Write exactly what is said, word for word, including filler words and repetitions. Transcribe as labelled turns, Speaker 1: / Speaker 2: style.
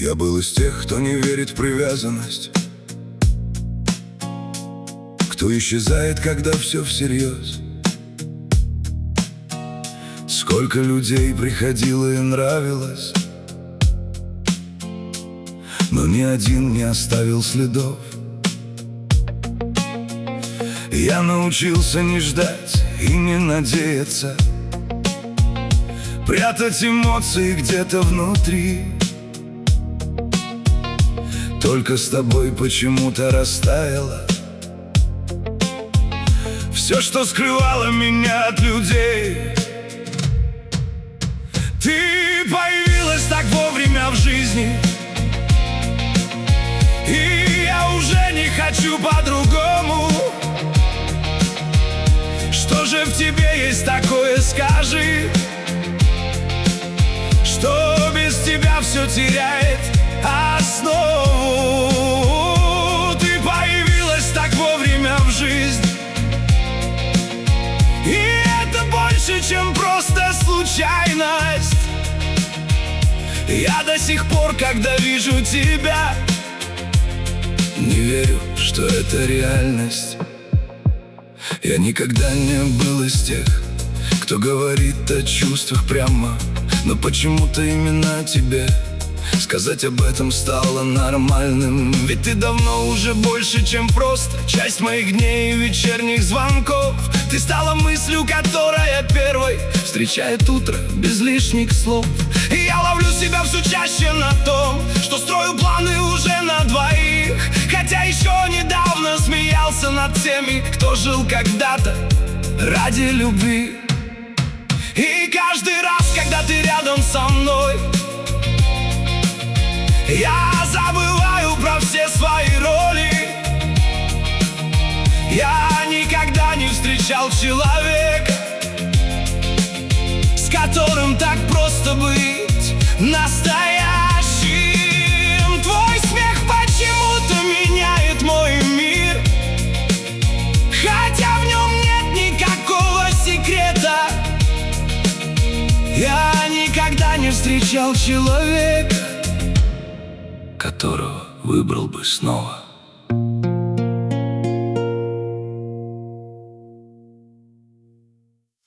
Speaker 1: Я был из тех, кто не верит в привязанность, кто исчезает, когда все всерьез. Сколько людей приходило и нравилось, но ни один не оставил следов. Я научился не ждать и не надеяться, прятать эмоции где-то внутри. Только с тобой почему-то растаяло все, что скрывало меня от людей. Ты появилась так вовремя в жизни, и я уже не хочу по-другому. Что же в тебе есть такое, скажи, что без тебя все теряет основу? Ты появилась так вовремя в жизнь, и это больше, чем просто случайность. Я до сих пор, когда вижу тебя, не верю, что это реальность. Я никогда не был из тех, кто говорит о чувствах прямо, но почему-то именно тебе сказать об этом стало нормальным. Ведь ты давно уже больше, чем просто часть моих дней и вечерних звонков. Ты стала мыслью, которая первой встречает утро без лишних слов. И я ловлю себя все чаще на том, что строю планы уже на двоих, хотя еще недавно смеялся над теми, кто жил когда-то ради любви. И каждый раз, когда ты рядом со мной, я забываю про все свои роли. Я никогда не встречал человека, с которым так просто быть настоящим. Твой смех почему-то меняет мой мир, хотя в нем нет никакого секрета. Я никогда не встречал человека, которого выбрал бы снова.